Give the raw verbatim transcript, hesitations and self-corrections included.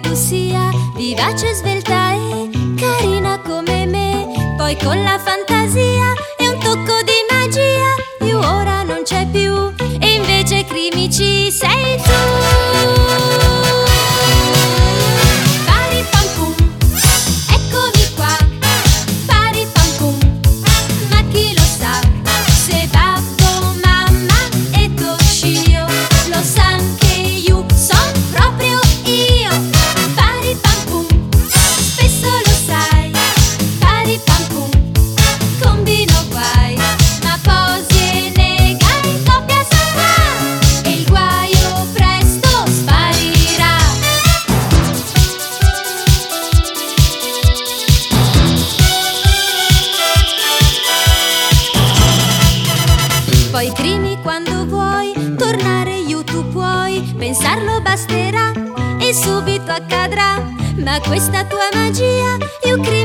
tu sia vivace, svelta e carina come me. Poi con la fantasia e un tocco di magia io ora non c'è più e invece Crimi ci sei tu. Poi Crimi, quando vuoi tornare YouTube puoi, pensarlo basterà e subito accadrà. Ma questa tua magia io credo